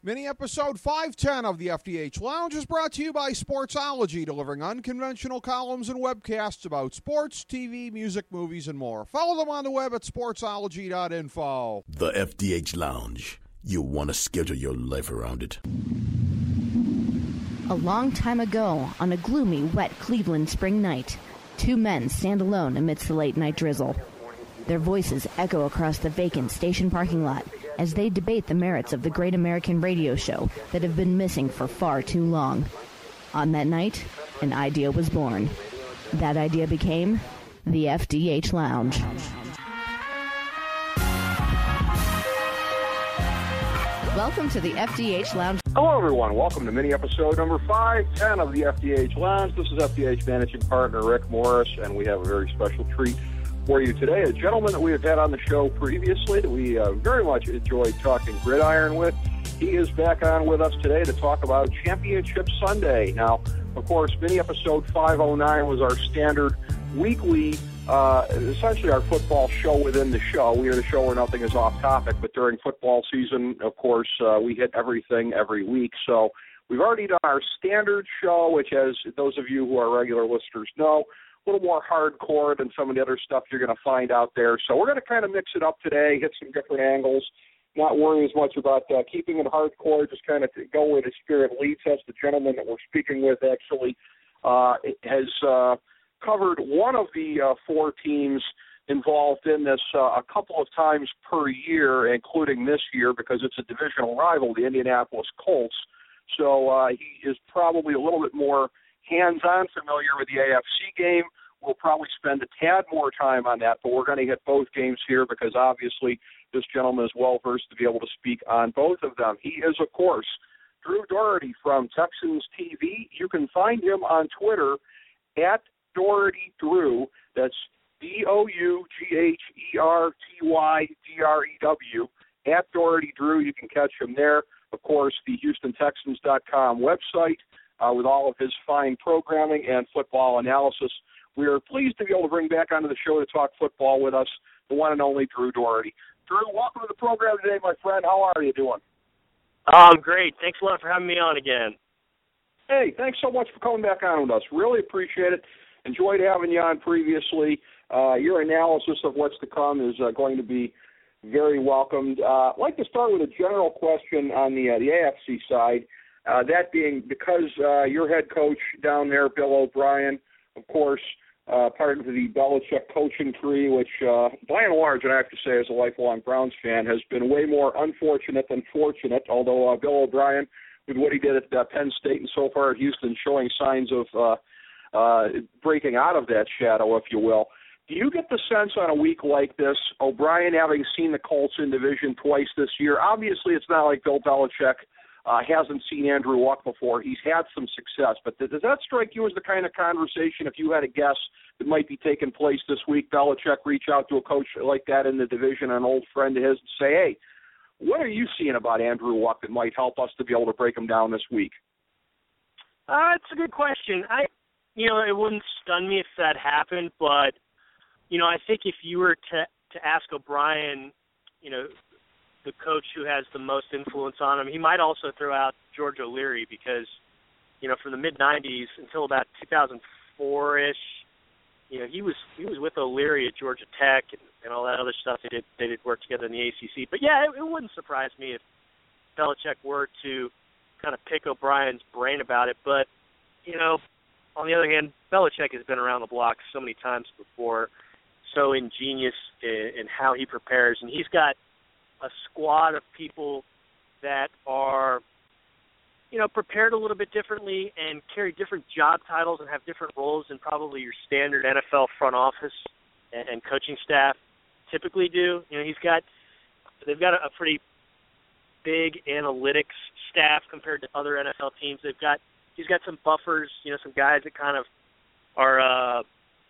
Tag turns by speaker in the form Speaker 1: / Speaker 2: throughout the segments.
Speaker 1: Mini episode 510 of the FDH Lounge is brought to you by Sportsology, delivering unconventional columns and webcasts about sports, TV, music, movies, and more. Follow them on the web at sportsology.info.
Speaker 2: The FDH Lounge. You want to schedule your life around it.
Speaker 3: A long time ago, on a gloomy, wet Cleveland spring night, two men stand alone amidst the late-night drizzle. Their voices echo across the vacant station parking lot as they debate the merits of the great American radio show that have been missing for far too long. On that night, an idea was born. That idea became the FDH Lounge. Welcome to the FDH Lounge.
Speaker 4: Hello, everyone. Welcome to mini episode number 510 of the FDH Lounge. This is FDH Managing Partner Rick Morris, and we have a very special treat for you today. A gentleman that we have had on the show previously that we very much enjoyed talking gridiron with. He is back on with us today to talk about Championship Sunday. Now, of course, mini episode 509 was our standard weekly, essentially our football show within the show. We are the show where nothing is off topic, but during football season, of course, we hit everything every week. So we've already done our standard show, which, as those of you who are regular listeners know, a little more hardcore than some of the other stuff you're going to find out there. So we're going to kind of mix it up today, hit some different angles, not worry as much about keeping it hardcore, just kind of go where the spirit leads us. The gentleman that we're speaking with actually has covered one of the four teams involved in this a couple of times per year, including this year because it's a divisional rival, the Indianapolis Colts. So he is probably a little bit more hands-on familiar with the AFC game. We'll probably spend a tad more time on that, but we're going to hit both games here because obviously this gentleman is well-versed to be able to speak on both of them. He is, of course, Drew Dougherty from Texans TV. You can find him on Twitter at Dougherty Drew. That's DOUGHERTYDREW. At Dougherty Drew. You can catch him there. Of course, the HoustonTexans.com website with all of his fine programming and football analysis. We are pleased to be able to bring back onto the show to talk football with us the one and only Drew Dougherty. Drew, welcome to the program today, my friend. How are you doing?
Speaker 5: I'm great. Thanks a lot for having me on again.
Speaker 4: Hey, thanks so much for coming back on with us. Really appreciate it. Enjoyed having you on previously. Your analysis of what's to come is going to be very welcomed. I'd like to start with a general question on the AFC side. That being because your head coach down there, Bill O'Brien, of course, part of the Belichick coaching tree, which by and large, and I have to say as a lifelong Browns fan, has been way more unfortunate than fortunate, although Bill O'Brien, with what he did at Penn State and so far at Houston, showing signs of breaking out of that shadow, if you will. Do you get the sense on a week like this, O'Brien having seen the Colts in division twice this year, obviously it's not like Bill Belichick hasn't seen Andrew Luck before. He's had some success. But does that strike you as the kind of conversation, if you had a guess, that might be taking place this week? Belichick reach out to a coach like that in the division, an old friend of his, and say, hey, what are you seeing about Andrew Luck that might help us to be able to break him down this week?
Speaker 5: It's a good question. It wouldn't stun me if that happened, but, I think if you were to ask O'Brien, the coach who has the most influence on him, he might also throw out George O'Leary because, from the mid-'90s until about 2004-ish, he was with O'Leary at Georgia Tech and all that other stuff. They did work together in the ACC. But, yeah, it wouldn't surprise me if Belichick were to kind of pick O'Brien's brain about it. But, on the other hand, Belichick has been around the block so many times before, so ingenious in how he prepares. And he's got a squad of people that are, prepared a little bit differently and carry different job titles and have different roles than probably your standard NFL front office and coaching staff typically do. They've got a pretty big analytics staff compared to other NFL teams. He's got some buffers, some guys that kind of are,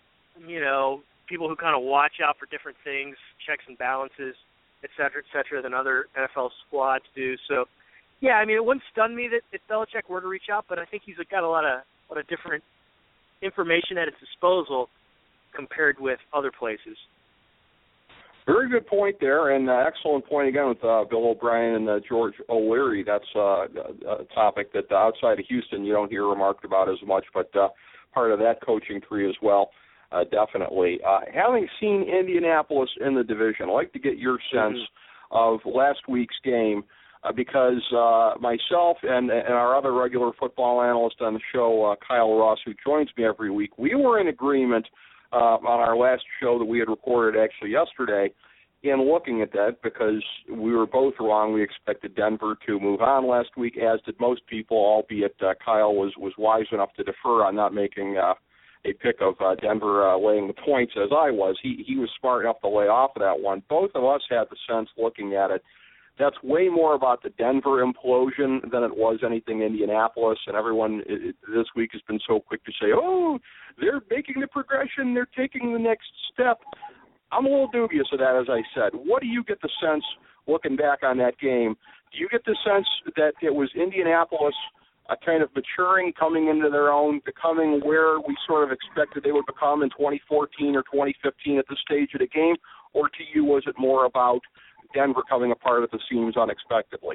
Speaker 5: people who kind of watch out for different things, checks and balances, et cetera, than other NFL squads do. So, yeah, it wouldn't stun me that if Belichick were to reach out, but I think he's got a lot of different information at his disposal compared with other places.
Speaker 4: Very good point there, and excellent point again with Bill O'Brien and George O'Leary. That's a topic that outside of Houston you don't hear remarked about as much, but part of that coaching tree as well, definitely. Having seen Indianapolis in the division, I'd like to get your sense of last week's game because myself and our other regular football analyst on the show, Kyle Ross, who joins me every week, we were in agreement on our last show that we had recorded actually yesterday in looking at that because we were both wrong. We expected Denver to move on last week, as did most people, albeit Kyle was wise enough to defer on not making a pick of Denver laying the points as I was. He was smart enough to lay off of that one. Both of us had the sense looking at it. That's way more about the Denver implosion than it was anything Indianapolis, and everyone this week has been so quick to say, oh, they're making the progression, they're taking the next step. I'm a little dubious of that, as I said. What do you get the sense, looking back on that game, do you get the sense that it was Indianapolis kind of maturing, coming into their own, becoming where we sort of expected they would become in 2014 or 2015 at this stage of the game, or to you was it more about Denver coming apart at the seams unexpectedly?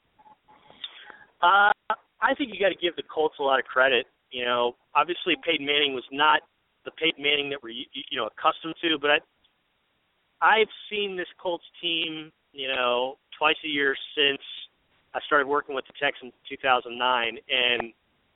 Speaker 5: I think you got to give the Colts a lot of credit. You know, obviously Peyton Manning was not the Peyton Manning that we're accustomed to, but I've seen this Colts team, twice a year since I started working with the Texans in 2009, and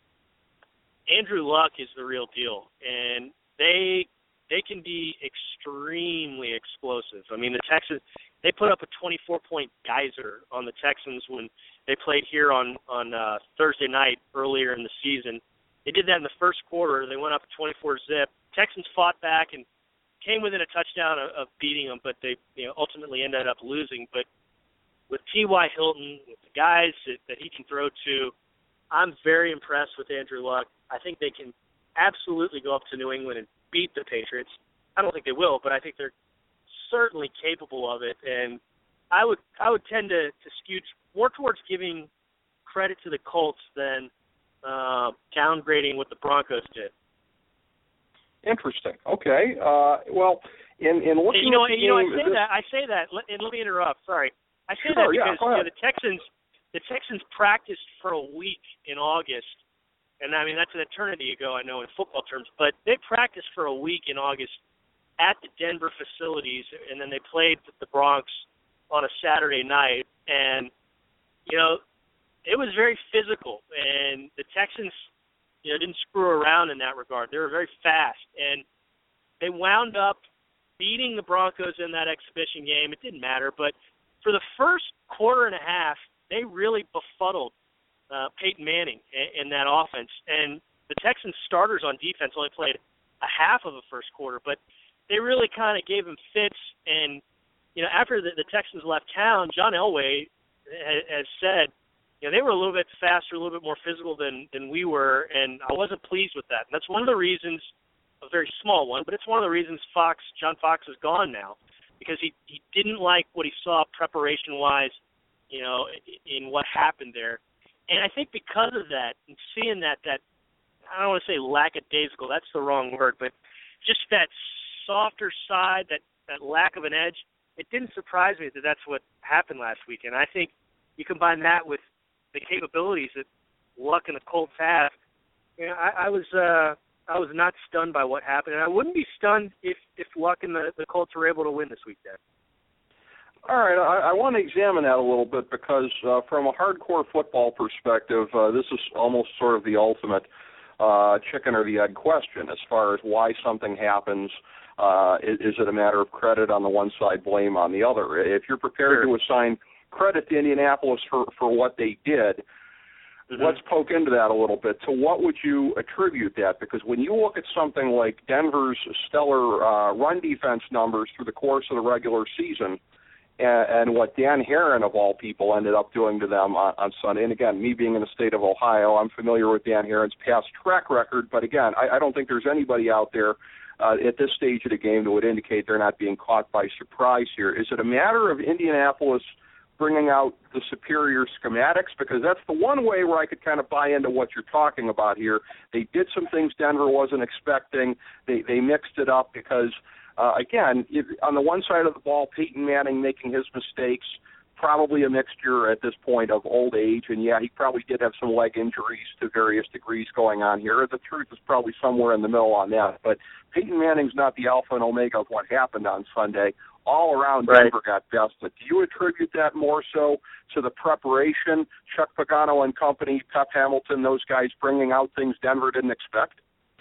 Speaker 5: Andrew Luck is the real deal, and they can be extremely explosive. I mean, the Texans, they put up a 24-point geyser on the Texans when they played here on Thursday night earlier in the season. They did that in the first quarter. They went up 24-zip. Texans fought back and came within a touchdown of beating them, but they ultimately ended up losing. But with T.Y. Hilton, with the guys that he can throw to, I'm very impressed with Andrew Luck. I think they can absolutely go up to New England and beat the Patriots. I don't think they will, but I think they're certainly capable of it. And I would tend to skew more towards giving credit to the Colts than downgrading what the Broncos did.
Speaker 4: Interesting. Okay. Well, in looking at the game,
Speaker 5: I say that, and let me interrupt. Sorry, I say
Speaker 4: sure,
Speaker 5: that because
Speaker 4: the
Speaker 5: Texans practiced for a week in August, and I mean that's an eternity ago, I know in football terms, but they practiced for a week in August at the Denver facilities, and then they played the Bronx on a Saturday night, and it was very physical, and the Texans didn't screw around in that regard. They were very fast, and they wound up beating the Broncos in that exhibition game. It didn't matter, but for the first quarter and a half, they really befuddled Peyton Manning in that offense. And the Texans starters on defense only played a half of the first quarter, but they really kind of gave him fits. And, after the Texans left town, John Elway has said, they were a little bit faster, a little bit more physical than we were, and I wasn't pleased with that. And that's one of the reasons, a very small one, but it's one of the reasons John Fox is gone now, because he didn't like what he saw preparation-wise, in what happened there. And I think because of that, and seeing that I don't want to say lackadaisical, that's the wrong word, but just that softer side, that lack of an edge, it didn't surprise me that that's what happened last week. And I think you combine that with the capabilities that Luck and the Colts have. I was not stunned by what happened, and I wouldn't be stunned if Luck and the Colts were able to win this weekend.
Speaker 4: All right, I want to examine that a little bit because from a hardcore football perspective, this is almost sort of the ultimate chicken or the egg question as far as why something happens. Is it a matter of credit on the one side, blame on the other? If you're prepared to assign credit to Indianapolis for what they did, let's poke into that a little bit. So what would you attribute that? Because when you look at something like Denver's stellar run defense numbers through the course of the regular season and what Dan Herron, of all people, ended up doing to them on Sunday, and again, me being in the state of Ohio, I'm familiar with Dan Herron's past track record, but again, I don't think there's anybody out there at this stage of the game that would indicate they're not being caught by surprise here. Is it a matter of Indianapolis bringing out the superior schematics? Because that's the one way where I could kind of buy into what you're talking about here. They did some things Denver wasn't expecting. They mixed it up because Again, on the one side of the ball, Peyton Manning making his mistakes, probably a mixture at this point of old age, and yeah, he probably did have some leg injuries to various degrees going on here. The truth is probably somewhere in the middle on that, but Peyton Manning's not the alpha and omega of what happened on Sunday. All around, Denver got bested. Do you attribute that more so to the preparation, Chuck Pagano and company, Pep Hamilton, those guys bringing out things Denver didn't expect?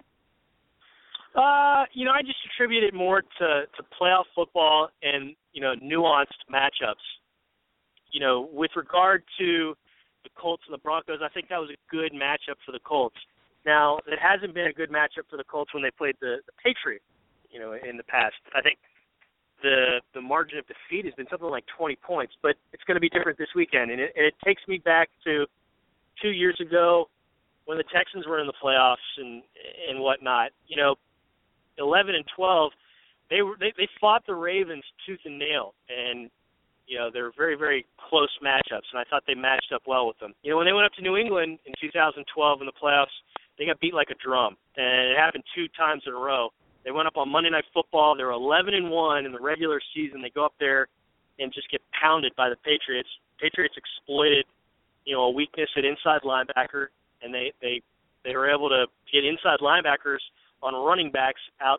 Speaker 5: I just attribute it more to playoff football and, nuanced matchups. With regard to the Colts and the Broncos, I think that was a good matchup for the Colts. Now, it hasn't been a good matchup for the Colts when they played the Patriots, in the past. I think the margin of defeat has been something like 20 points, but it's going to be different this weekend. And it takes me back to 2 years ago when the Texans were in the playoffs and whatnot. 11 and 12, they fought the Ravens tooth and nail, and they're very, very close matchups, and I thought they matched up well with them. When they went up to New England in 2012 in the playoffs, they got beat like a drum, and it happened 2 times in a row. They went up on Monday Night Football. They were 11-1 in the regular season. They go up there and just get pounded by the Patriots. Patriots exploited, a weakness at inside linebacker, and they were able to get inside linebackers on running backs out,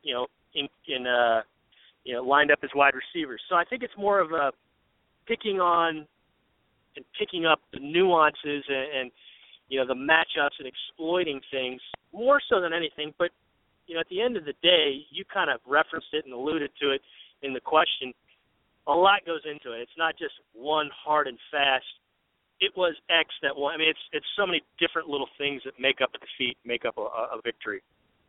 Speaker 5: lined up as wide receivers. So I think it's more of a picking on and picking up the nuances and the matchups and exploiting things more so than anything. But, at the end of the day, you kind of referenced it and alluded to it in the question. A lot goes into it. It's not just one hard and fast. It was X that won. I mean, it's so many different little things that make up a defeat, make up a victory.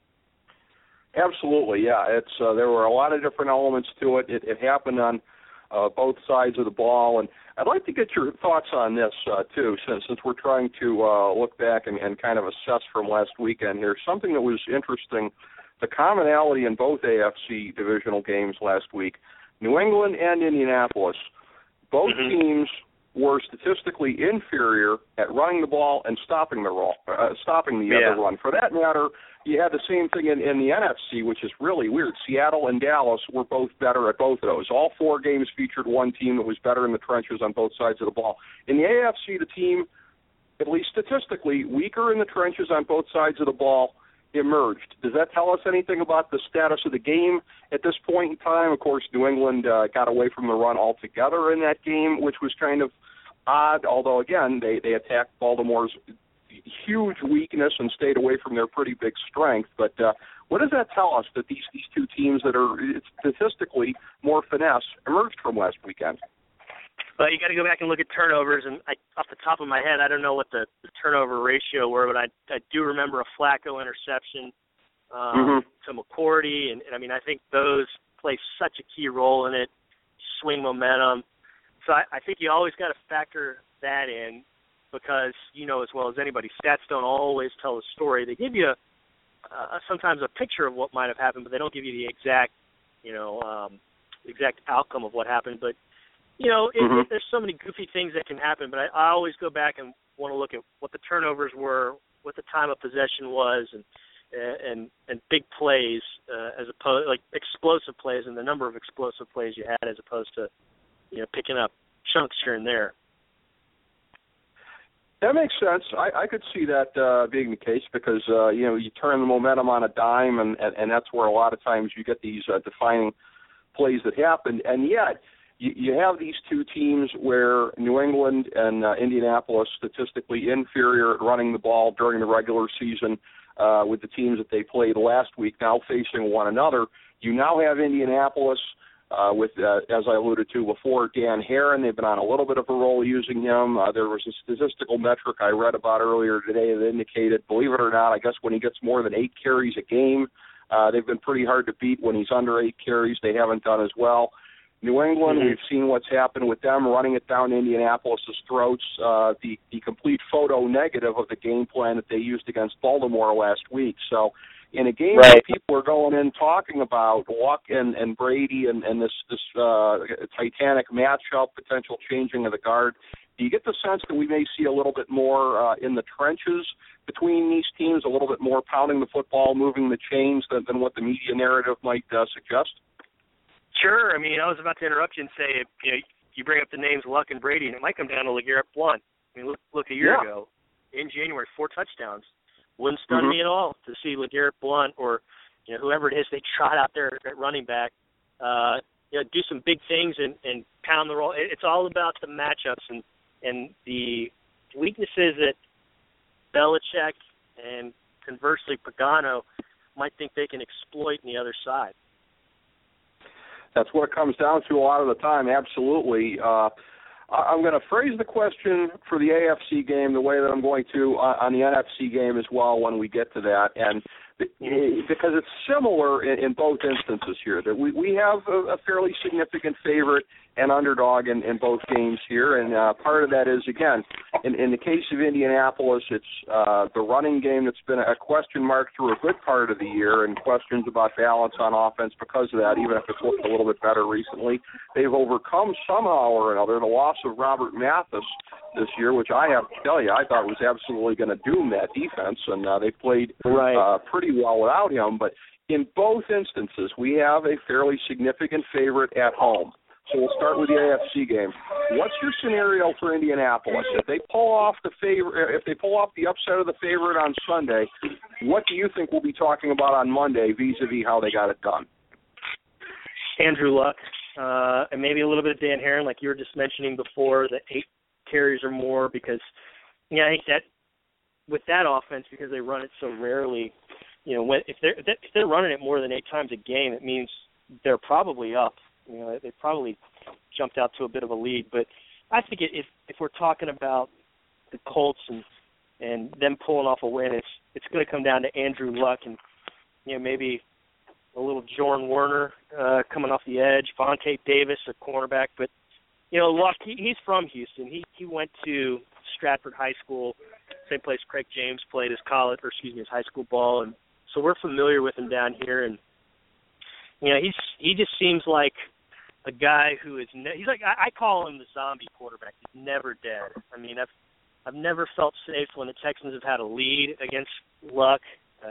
Speaker 4: Absolutely, yeah. It's there were a lot of different elements to it. It happened on both sides of the ball, and I'd like to get your thoughts on this too, since we're trying to look back and kind of assess from last weekend here. Something that was interesting, the commonality in both AFC divisional games last week, New England and Indianapolis, both teams were statistically inferior at running the ball and stopping the other run. For that matter, you had the same thing in the NFC, which is really weird. Seattle and Dallas were both better at both of those. All 4 games featured one team that was better in the trenches on both sides of the ball. In the AFC, the team, at least statistically, weaker in the trenches on both sides of the ball emerged. Does that tell us anything about the status of the game at this point in time? Of course, New England got away from the run altogether in that game, which was kind of odd, although, again, they attacked Baltimore's huge weakness and stayed away from their pretty big strength. But what does that tell us that these 2 teams that are statistically more finesse emerged from last weekend?
Speaker 5: Well, you got to go back and look at turnovers, and off the top of my head, I don't know what the turnover ratio were, but I do remember a Flacco interception to McCourty, and I mean, I think those play such a key role in it, swing momentum. So I think you always got to factor that in, because as well as anybody, stats don't always tell the story. They give you sometimes a picture of what might have happened, but they don't give you the exact, exact outcome of what happened. But there's so many goofy things that can happen. But I always go back and want to look at what the turnovers were, what the time of possession was, and big plays as opposed like explosive plays and the number of explosive plays you had as opposed to picking up chunks here and there.
Speaker 4: That makes sense. I could see that being the case because, you turn the momentum on a dime, and that's where a lot of times you get these defining plays that happen. And yet, you have these 2 teams where New England and Indianapolis statistically inferior at running the ball during the regular season with the teams that they played last week now facing one another. You now have Indianapolis with, as I alluded to before, Dan Herron. They've been on a little bit of a roll using him. There was a statistical metric I read about earlier today that indicated, believe it or not, I guess when he gets more than 8 carries a game, they've been pretty hard to beat. When he's under 8 carries, they haven't done as well. New England, we've seen what's happened with them running it down Indianapolis' throats. The complete photo negative of the game plan that they used against Baltimore last week. So in a game where people are going in talking about Luck and Brady and this Titanic matchup, potential changing of the guard, Do you get the sense that we may see a little bit more in the trenches between these teams, a little bit more pounding the football, moving the chains than what the media narrative might suggest?
Speaker 5: Sure. I mean, I was about to interrupt you and say, you bring up the names Luck and Brady, and it might come down to LeGarrette Blount. I mean, look a year ago, in January, 4 touchdowns. Wouldn't stun me at all to see LeGarrette Blount or whoever it is they trot out there at running back, do some big things and pound the roll. It's all about the matchups and the weaknesses that Belichick and conversely Pagano might think they can exploit on the other side.
Speaker 4: That's what it comes down to a lot of the time, absolutely. I'm going to phrase the question for the AFC game the way that I'm going to on the NFC game as well when we get to that, and because it's similar in both instances here. That we have a fairly significant favorite and underdog in both games here, and part of that is, again, in the case of Indianapolis, it's the running game that's been a question mark through a good part of the year, and questions about balance on offense because of that, even if it's looked a little bit better recently. They've overcome somehow or another the loss of Robert Mathis this year, which I have to tell you, I thought was absolutely going to doom that defense, and they played pretty well without him. But in both instances, we have a fairly significant favorite at home. So we'll start with the AFC game. What's your scenario for Indianapolis? If they pull off the upset of the favorite on Sunday, what do you think we'll be talking about on Monday vis-a-vis how they got it done?
Speaker 5: Andrew Luck, and maybe a little bit of Dan Herron, like you were just mentioning before, the 8 carries or more, because I think that with that offense, because they run it so rarely, if they're running it more than 8 times a game, it means they're probably up. They probably jumped out to a bit of a lead. But I think if we're talking about the Colts and them pulling off a win, it's going to come down to Andrew Luck and maybe a little Jordan Werner coming off the edge, Vontae Davis, a cornerback. But Luck, he's from Houston. He went to Stratford High School, same place Craig James played his high school ball, and so we're familiar with him down here. And he just seems like a guy who is he's like I call him the zombie quarterback. He's never dead. I mean, I've never felt safe when the Texans have had a lead against Luck.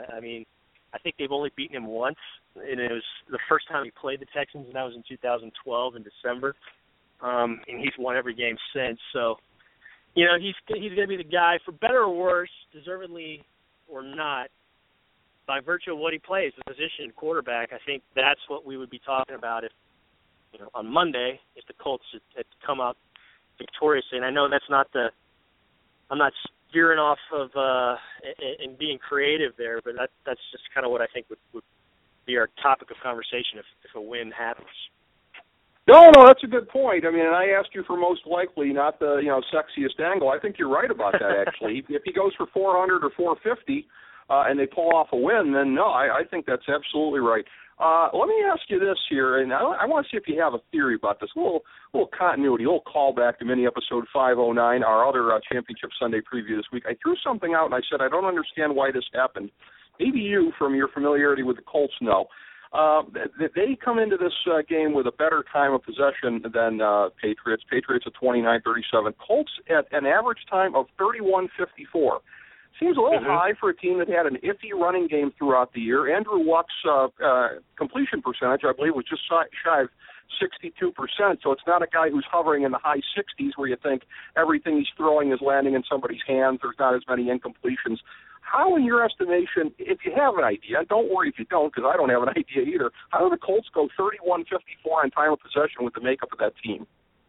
Speaker 5: I think they've only beaten him once, and it was the first time he played the Texans, and that was in 2012 in December. And he's won every game since. So, he's going to be the guy, for better or worse, deservedly or not, by virtue of what he plays, the position quarterback. I think that's what we would be talking about if, on Monday, if the Colts had come out victoriously. And I know that's not I'm not veering off of and being creative there, but that's just kind of what I think would be our topic of conversation if a win happens.
Speaker 4: No, that's a good point. I mean, and I asked you for most likely, not the sexiest angle. I think you're right about that, actually. If he goes for 400 or 450 and they pull off a win, then no, I think that's absolutely right. Let me ask you this here, and I want to see if you have a theory about this. A little continuity, a little callback to mini episode 509, our other Championship Sunday preview this week. I threw something out, and I said I don't understand why this happened. Maybe you, from your familiarity with the Colts, know. They come into this game with a better time of possession than Patriots. Patriots at 29-37. Colts at an average time of 31-54. Seems a little high for a team that had an iffy running game throughout the year. Andrew Luck's completion percentage, I believe, was just shy of 62%. So it's not a guy who's hovering in the high 60s where you think everything he's throwing is landing in somebody's hands. There's not as many incompletions. How, in your estimation, if you have an idea, don't worry if you don't, because I don't have an idea either, how do the Colts go 31-54 on time of possession with the makeup of that team?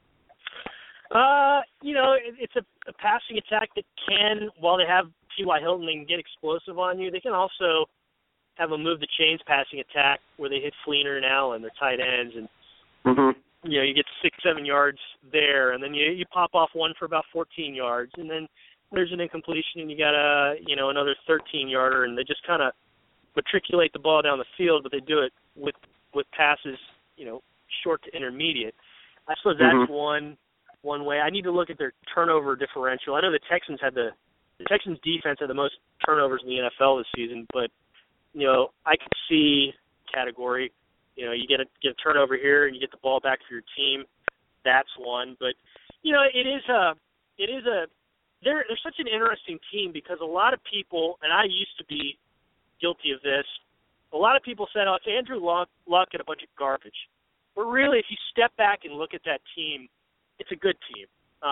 Speaker 5: It's a passing attack that can, while they have T.Y. Hilton, they can get explosive on you. They can also have a move-the-chains passing attack where they hit Fleener and Allen, their tight ends, and you get 6-7 yards there, and then you pop off one for about 14 yards, and then there's an incompletion, and you got another 13-yarder, and they just kind of matriculate the ball down the field, but they do it with passes, short to intermediate. I suppose that's one way. I need to look at their turnover differential. I know the Texans defense had the most turnovers in the NFL this season, but I could see category. You get a turnover here and you get the ball back for your team. That's one, but it is they're such an interesting team because a lot of people, and I used to be guilty of this, a lot of people said, oh, it's Andrew Luck and a bunch of garbage. But really, if you step back and look at that team, it's a good team.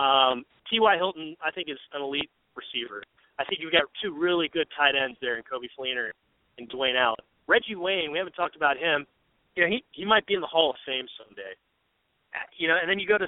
Speaker 5: T.Y. Hilton, I think, is an elite receiver. I think you've got two really good tight ends there in Coby Fleener and Dwayne Allen. Reggie Wayne, we haven't talked about him. You know, he might be in the Hall of Fame someday. You know, and then you go to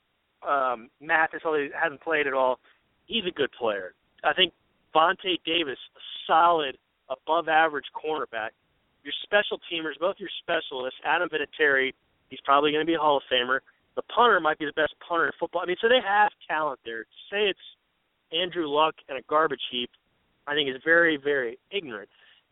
Speaker 5: Mathis, although he hasn't played at all. He's a good player. I think Vontae Davis, a solid, above-average cornerback. Your special teamers, both your specialists, Adam Vinatieri, he's probably going to be a Hall of Famer. The punter might be the best punter in football. I mean, so they have talent there. To say it's Andrew Luck and a garbage heap, I think is very, very ignorant.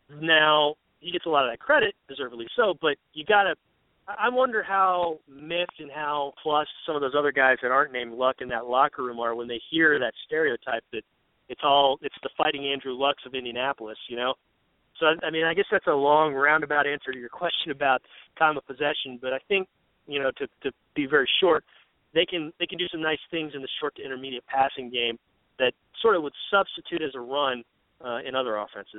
Speaker 5: Now, he gets a lot of that credit, deservedly so, but you got to – I wonder how Miff and how plus some of those other guys that aren't named Luck in that locker room are when they hear that stereotype that it's the fighting Andrew Lucks of Indianapolis, you know? So, I mean, I guess that's a long roundabout answer to your question about time of possession, but I think, you know, to be very short, they can do some nice things in the short to intermediate passing game that sort of would substitute as a run in other offenses.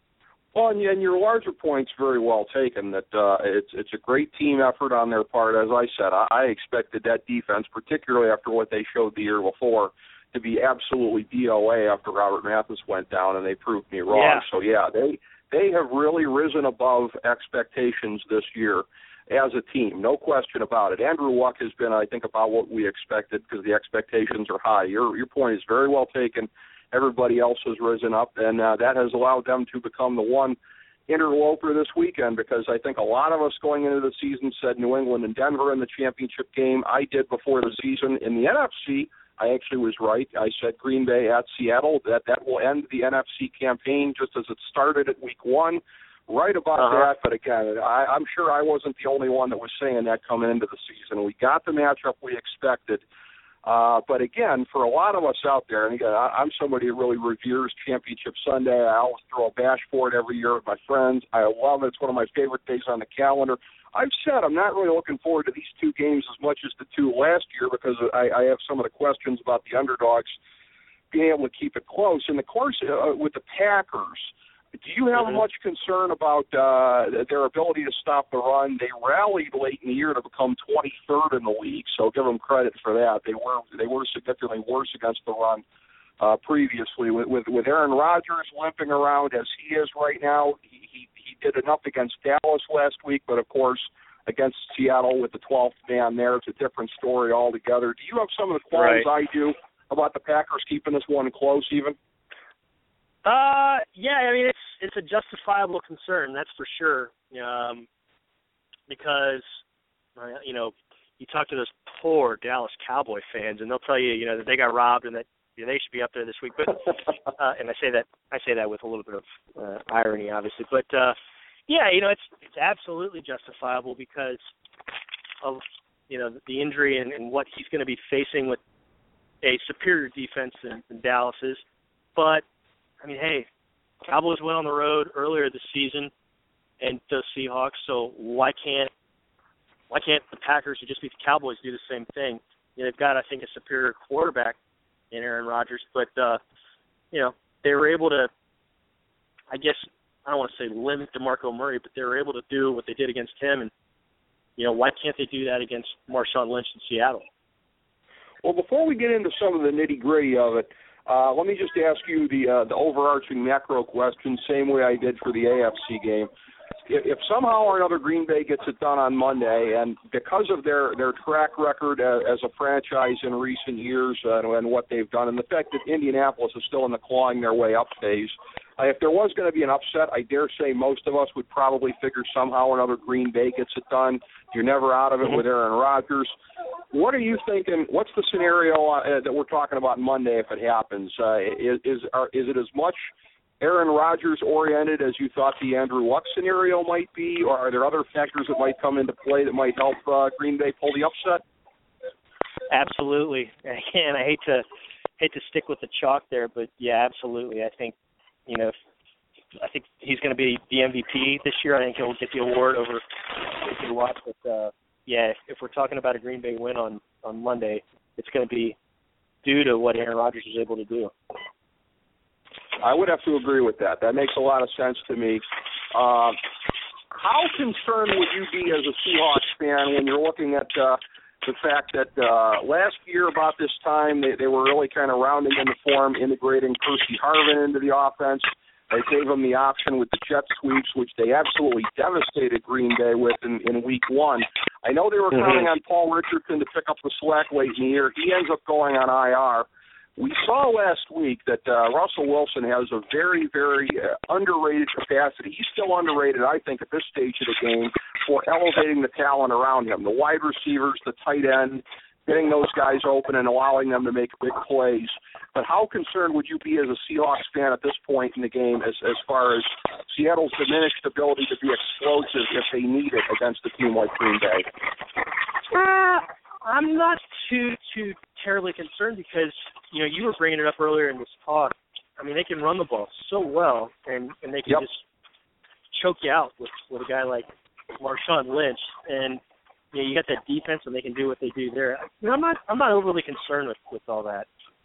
Speaker 4: Well, and your larger point's very well taken, that it's a great team effort on their part. As I said, I expected that defense, particularly after what they showed the year before, to be absolutely DOA after Robert Mathis went down, and they proved me wrong.
Speaker 5: Yeah.
Speaker 4: So, yeah, they have really risen above expectations this year as a team, no question about it. Andrew Luck has been, I think, about what we expected because the expectations are high. Your point is very well taken. Everybody else has risen up, and that has allowed them to become the one interloper this weekend because I think a lot of us going into the season said New England and Denver in the championship game. I did before the season. In the NFC, I actually was right. I said Green Bay at Seattle. That will end the NFC campaign just as it started at week one. Right about that, but again, I'm sure I wasn't the only one that was saying that coming into the season. We got the matchup we expected. But again, for a lot of us out there, and again, I'm somebody who really reveres Championship Sunday. I always throw a bash for it every year with my friends. I love it. It's one of my favorite days on the calendar. I've said I'm not really looking forward to these two games as much as the two last year because I have some of the questions about the underdogs being able to keep it close. And of course, with the Packers, do you have much concern about their ability to stop the run? They rallied late in the year to become 23rd in the league, so give them credit for that. They were significantly worse against the run previously. With Aaron Rodgers limping around as he is right now, he did enough against Dallas last week, but of course against Seattle with the 12th man there, it's a different story altogether. Do you have some of the qualms I do about the Packers keeping this one close even?
Speaker 5: Yeah, I mean, it's a justifiable concern, that's for sure, because, you know, you talk to those poor Dallas Cowboy fans, and they'll tell you, you know, that they got robbed and that they should be up there this week. But and I say that with a little bit of irony, obviously. But yeah, you know, it's absolutely justifiable because of, you know, the injury and what he's going to be facing with a superior defense than Dallas is. But I mean, hey, Cowboys went on the road earlier this season and the Seahawks, so why can't the Packers, who just beat the Cowboys, do the same thing? You know, they've got, I think, a superior quarterback in Aaron Rodgers, but, you know, they were able to, I guess, I don't want to say limit DeMarco Murray, but they were able to do what they did against him, and, you know, why can't they do that against Marshawn Lynch in Seattle?
Speaker 4: Well, before we get into some of the nitty-gritty of it, let me just ask you the overarching macro question, same way I did for the AFC game. If somehow or another Green Bay gets it done on Monday, and because of their track record as a franchise in recent years and what they've done, and the fact that Indianapolis is still in the clawing their way up phase, if there was going to be an upset, I dare say most of us would probably figure somehow or another Green Bay gets it done. You're never out of it with Aaron Rodgers. What are you thinking? What's the scenario that we're talking about Monday if it happens? Is it as much Aaron Rodgers oriented as you thought the Andrew Luck scenario might be, or are there other factors that might come into play that might help Green Bay pull the upset?
Speaker 5: Absolutely. And I hate to stick with the chalk there, but yeah, absolutely. I think, you know, I think he's going to be the MVP this year. I think he'll get the award over J.J. Watt. But yeah, if we're talking about a Green Bay win on Monday, it's going to be due to what Aaron Rodgers was able to do.
Speaker 4: I would have to agree with that. That makes a lot of sense to me. How concerned would you be as a Seahawks fan when you're looking at the fact that last year about this time they were really kind of rounding into form, integrating Percy Harvin into the offense. They gave them the option with the jet sweeps, which they absolutely devastated Green Bay with in week 1. I know they were counting on Paul Richardson to pick up the slack late in the year. He ends up going on IR. We saw last week that Russell Wilson has a very, very underrated capacity. He's still underrated, I think, at this stage of the game for elevating the talent around him, the wide receivers, the tight end, getting those guys open and allowing them to make big plays. But how concerned would you be as a Seahawks fan at this point in the game as far as Seattle's diminished ability to be explosive if they need it against a team like Green Bay?
Speaker 5: I'm not too terribly concerned because, you know, you were bringing it up earlier in this talk. I mean, they can run the ball so well, and they can just choke you out with a guy like Marshawn Lynch. And, you know, you got that defense, and they can do what they do there. You know, I'm not overly concerned with all that.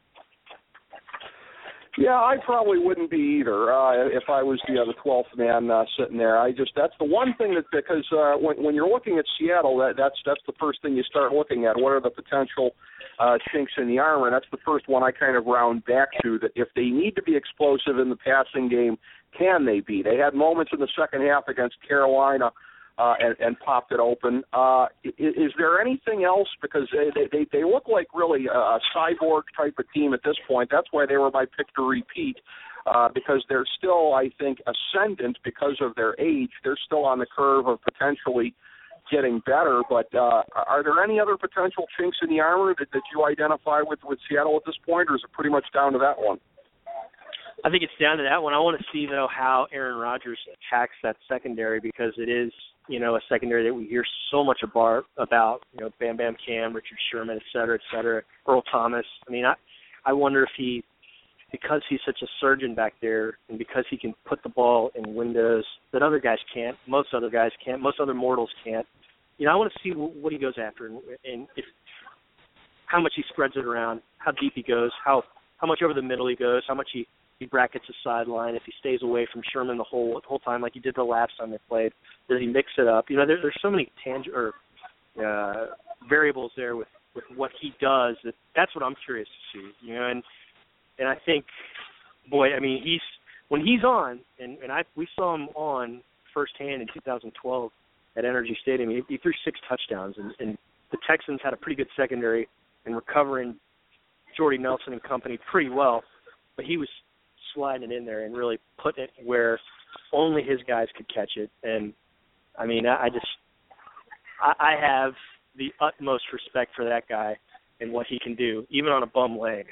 Speaker 4: Yeah, I probably wouldn't be either if I was the 12th man sitting there. That's the one thing that because when you're looking at Seattle, that's the first thing you start looking at. What are the potential chinks in the armor? And that's the first one I kind of round back to. That if they need to be explosive in the passing game, can they be? They had moments in the second half against Carolina. And popped it open. Is there anything else? Because they look like really a cyborg type of team at this point. That's why they were my pick to repeat, because they're still, I think, ascendant because of their age. They're still on the curve of potentially getting better. But are there any other potential chinks in the armor that you identify with Seattle at this point, or is it pretty much down to that one?
Speaker 5: I think it's down to that one. I want to see, though, how Aaron Rodgers attacks that secondary because it is, you know, a secondary that we hear so much about, you know, Bam Bam Cam, Richard Sherman, et cetera, Earl Thomas. I mean, I wonder if because he's such a surgeon back there and because he can put the ball in windows that other guys can't, most other guys can't, most other mortals can't. You know, I want to see what he goes after and if how much he spreads it around, how deep he goes, how much over the middle he goes, how much he brackets the sideline, if he stays away from Sherman the whole time like he did the last time they played. Does he mix it up? You know, there's so many variables there with what he does. That's what I'm curious to see. You know, and I think, boy, I mean, when he's on, and we saw him on firsthand in 2012 at Energy Stadium. He threw 6 touchdowns, and the Texans had a pretty good secondary and recovering Jordy Nelson and company pretty well, but he was sliding it in there and really putting it where only his guys could catch it. And I mean, I have the utmost respect for that guy and what he can do, even on a bum leg.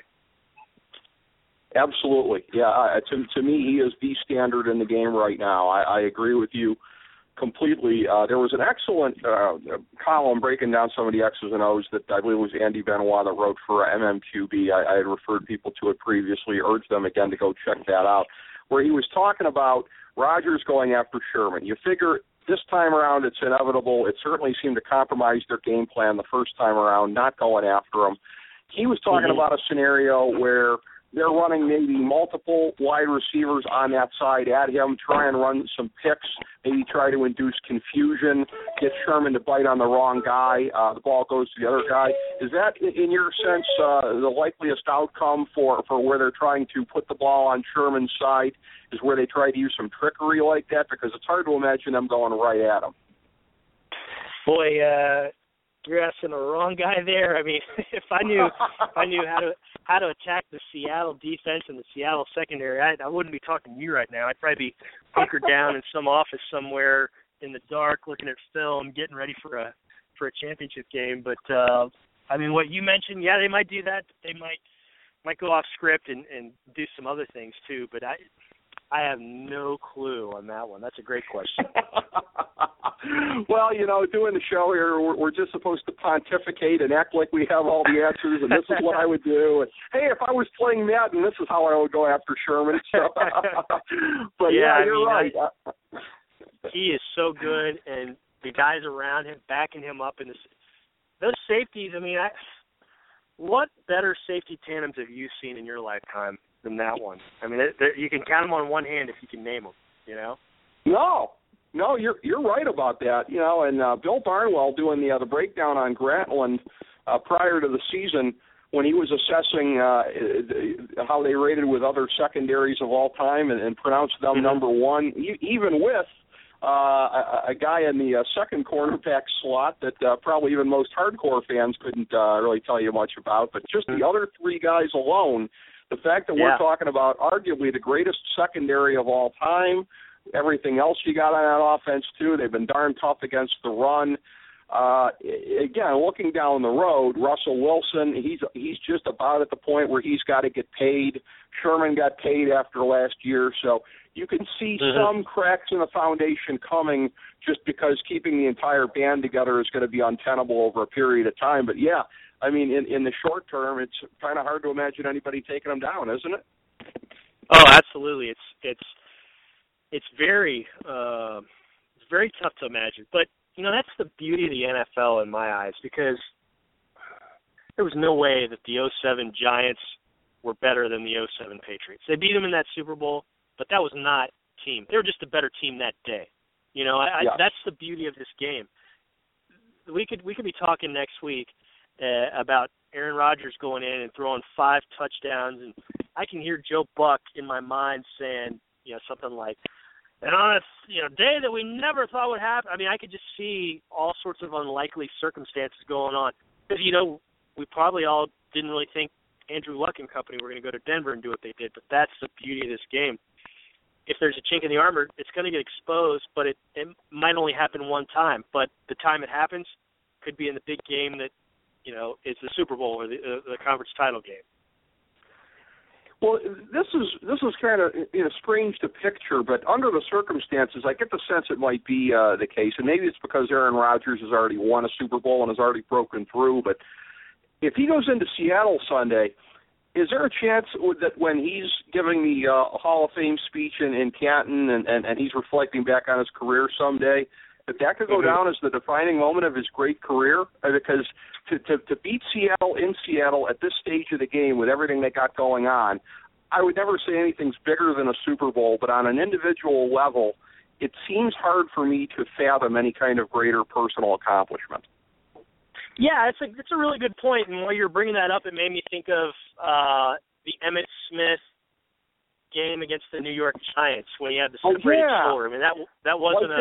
Speaker 4: Absolutely, yeah. To me, he is the standard in the game right now. I agree with you completely. There was an excellent column breaking down some of the X's and O's that I believe was Andy Benoit that wrote for MMQB. I had referred people to it previously, urged them again to go check that out, where he was talking about Rodgers going after Sherman. You figure this time around it's inevitable. It certainly seemed to compromise their game plan the first time around, not going after him. He was talking about a scenario where they're running maybe multiple wide receivers on that side at him, try and run some picks, maybe try to induce confusion, get Sherman to bite on the wrong guy, the ball goes to the other guy. Is that, in your sense, the likeliest outcome for where they're trying to put the ball on Sherman's side, is where they try to use some trickery like that? Because it's hard to imagine them going right at him.
Speaker 5: Boy, you're asking the wrong guy there. I mean, if I knew how to attack the Seattle defense and the Seattle secondary, I wouldn't be talking to you right now. I'd probably be hunkered down in some office somewhere in the dark, looking at film, getting ready for a championship game. But I mean, what you mentioned, yeah, they might do that. They might go off script and do some other things too. But I have no clue on that one. That's a great question.
Speaker 4: Well, you know, doing the show here, we're just supposed to pontificate and act like we have all the answers, and this is what I would do. And, hey, if I was playing Madden, this is how I would go after Sherman. So. But, yeah, you're right.
Speaker 5: He is so good, and the guys around him backing him up. And those safeties, I mean, what better safety tandems have you seen in your lifetime than that one? I mean, you can count them on one hand if you can name them, you know?
Speaker 4: No, you're right about that. You know, and Bill Barnwell doing the breakdown on Grantland prior to the season when he was assessing how they rated with other secondaries of all time and pronounced them number one, even with a guy in the second cornerback slot that probably even most hardcore fans couldn't really tell you much about. But just the other three guys alone, the fact that we're talking about arguably the greatest secondary of all time, everything else you got on that offense, too, they've been darn tough against the run. Again, looking down the road, Russell Wilson, he's just about at the point where he's got to get paid. Sherman got paid after last year, so you can see some cracks in the foundation coming just because keeping the entire band together is going to be untenable over a period of time. But, yeah, I mean, in the short term, it's kind of hard to imagine anybody taking them down, isn't it?
Speaker 5: Oh, absolutely. It's very tough to imagine. But, you know, that's the beauty of the NFL in my eyes, because there was no way that the 07 Giants were better than the 07 Patriots. They beat them in that Super Bowl, but that was not a team. They were just a better team that day. You know, that's the beauty of this game. We could be talking next week about Aaron Rodgers going in and throwing 5 touchdowns, and I can hear Joe Buck in my mind saying, you know, something like, and on a day that we never thought would happen. I mean, I could just see all sorts of unlikely circumstances going on. Because, you know, we probably all didn't really think Andrew Luck and company were going to go to Denver and do what they did. But that's the beauty of this game. If there's a chink in the armor, it's going to get exposed, but it might only happen one time. But the time it happens could be in the big game that, you know, is the Super Bowl or the conference title game.
Speaker 4: Well, this is kind of strange to picture, but under the circumstances, I get the sense it might be the case, and maybe it's because Aaron Rodgers has already won a Super Bowl and has already broken through. But if he goes into Seattle Sunday, is there a chance that when he's giving the Hall of Fame speech in Canton and he's reflecting back on his career someday, that could go down as the defining moment of his great career? Because to beat Seattle in Seattle at this stage of the game with everything they got going on, I would never say anything's bigger than a Super Bowl, but on an individual level, it seems hard for me to fathom any kind of greater personal accomplishment.
Speaker 5: Yeah, it's a really good point, and while you're bringing that up, it made me think of the Emmitt Smith game against the New York Giants when he had the separated shoulder. I mean, that wasn't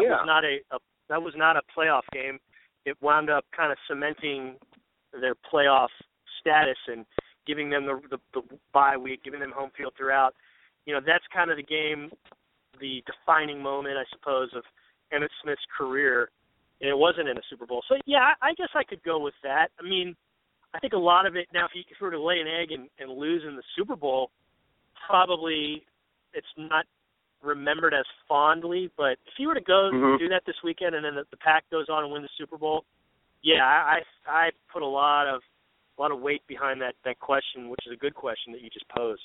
Speaker 5: that was not a playoff game. It wound up kind of cementing their playoff status and giving them the bye week, giving them home field throughout. You know, that's kind of the game, the defining moment, I suppose, of Emmitt Smith's career. And it wasn't in a Super Bowl. So, yeah, I guess I could go with that. I mean, I think a lot of it, now if you were to lay an egg and lose in the Super Bowl, probably it's not remembered as fondly. But if you were to go do that this weekend and then the Pack goes on and win the Super Bowl, yeah, I put a lot of weight behind that question, which is a good question that you just posed.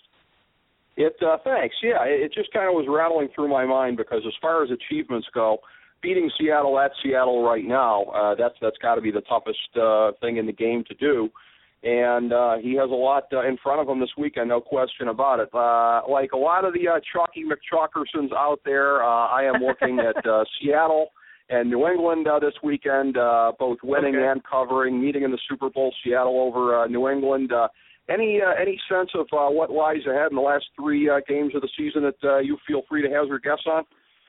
Speaker 4: Thanks. Yeah, it just kind of was rattling through my mind because as far as achievements go, beating Seattle at Seattle right now, that's got to be the toughest thing in the game to do. And he has a lot in front of him this weekend, no question about it. Like a lot of the Chalky McChalkersons out there, I am looking at Seattle and New England this weekend, both winning and covering, meeting in the Super Bowl, Seattle over New England. Any sense of what lies ahead in the last 3 games of the season that you feel free to hazard guess on?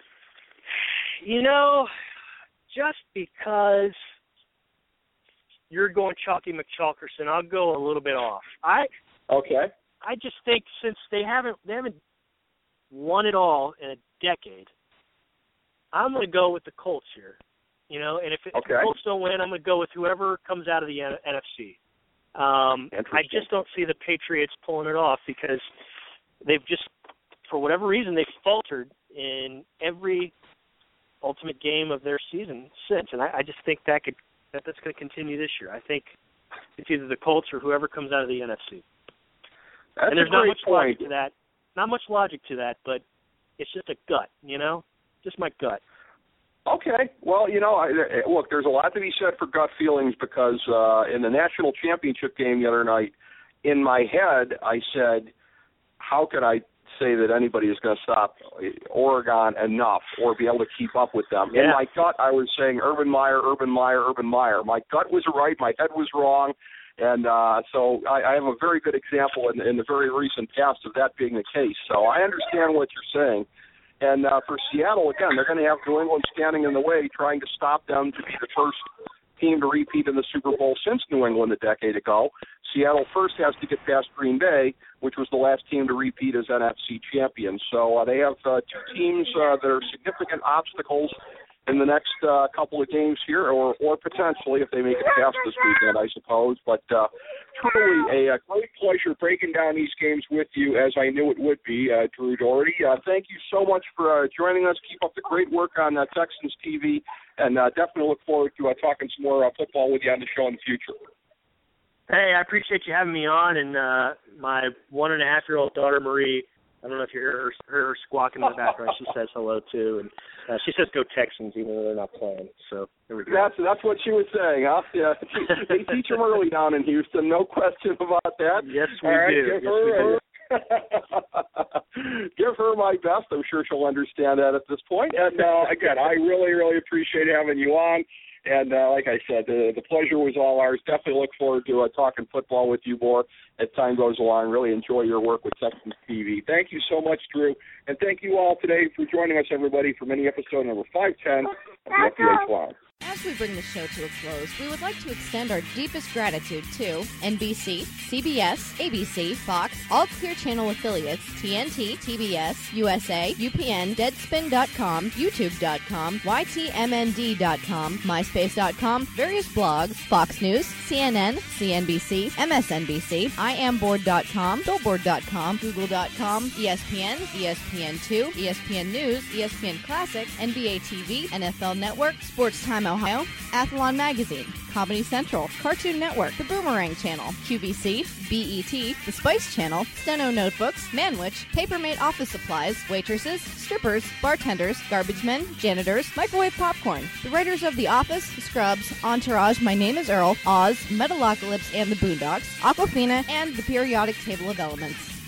Speaker 5: You know, just because you're going Chalky McChalkerson, I'll go a little bit off. I just think since they haven't won it all in a decade, I'm going to go with the Colts here. You know, and if the Colts don't win, I'm going to go with whoever comes out of the NFC. I just don't see the Patriots pulling it off because they've just, for whatever reason, they've faltered in every ultimate game of their season since, and I just think that's going to continue this year. I think it's either the Colts or whoever comes out of the NFC. And there's not much logic to that. Not much logic to that, but it's just a gut, you know? Just my gut.
Speaker 4: Okay. Well, look, there's a lot to be said for gut feelings because in the national championship game the other night, in my head, I said, how could I say that anybody is going to stop Oregon enough or be able to keep up with them?
Speaker 5: Yeah.
Speaker 4: In my gut, I was saying Urban Meyer. My gut was right. My head was wrong. And so I have a very good example in the very recent past of that being the case. So I understand what you're saying. And for Seattle, again, they're going to have New England standing in the way, trying to stop them to be the first team to repeat in the Super Bowl since New England a decade ago. Seattle first has to get past Green Bay, which was the last team to repeat as NFC champions. So they have two teams that are significant obstacles in the next couple of games here, or potentially if they make it past this weekend, I suppose. But truly a great pleasure breaking down these games with you, as I knew it would be, Drew Doherty. Thank you so much for joining us. Keep up the great work on Texans TV, and definitely look forward to talking some more football with you on the show in the future.
Speaker 5: Hey, I appreciate you having me on, and my 1.5-year-old daughter, Marie, I don't know if you hear her squawking in the background. She says hello, too, and she says go Texans, even though they're not playing. So there we go.
Speaker 4: That's what she was saying, huh? Yeah. They teach them early down in Houston, no question about that.
Speaker 5: Yes, we do.
Speaker 4: Give her my best. I'm sure she'll understand that at this point. And, again, I really, really appreciate having you on. And like I said, the pleasure was all ours. Definitely look forward to talking football with you more as time goes along. Really enjoy your work with Texans TV. Thank you so much, Drew. And thank you all today for joining us, everybody, for mini episode number 510 of the FDH Lounge.
Speaker 3: As we bring the show to a close, we would like to extend our deepest gratitude to NBC, CBS, ABC, Fox, all Clear Channel affiliates, TNT, TBS, USA, UPN, Deadspin.com, YouTube.com, YTMND.com, MySpace.com, various blogs, Fox News, CNN, CNBC, MSNBC, IamBoard.com, Billboard.com, Google.com, ESPN, ESPN2, ESPN News, ESPN Classic, NBA TV, NFL Network, Sports Time Ohio, Athlon Magazine, Comedy Central, Cartoon Network, The Boomerang Channel, QVC, BET, The Spice Channel, Steno Notebooks, Manwich, Papermate Office Supplies, Waitresses, Strippers, Bartenders, Garbage Men, Janitors, Microwave Popcorn, the writers of The Office, Scrubs, Entourage, My Name is Earl, Oz, Metalocalypse and the Boondocks, Aquafina, and The Periodic Table of Elements.